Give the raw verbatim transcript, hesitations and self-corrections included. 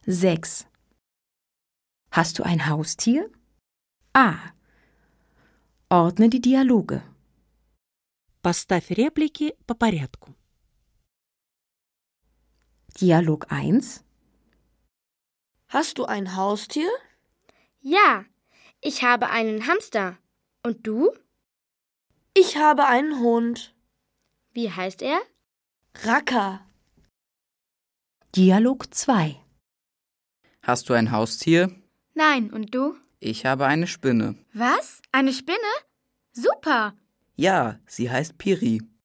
sechs. Hast du ein Haustier? A. Ordne die Dialoge. Поставь реплики по порядку. Dialog eins. Hast du ein Haustier? Ja, ich habe einen Hamster. Und du? Ich habe einen Hund. Wie heißt er? Racker. Dialog zwei. Hast du ein Haustier? Nein, und du? Ich habe eine Spinne. Was? Eine Spinne? Super! Ja, sie heißt Piri.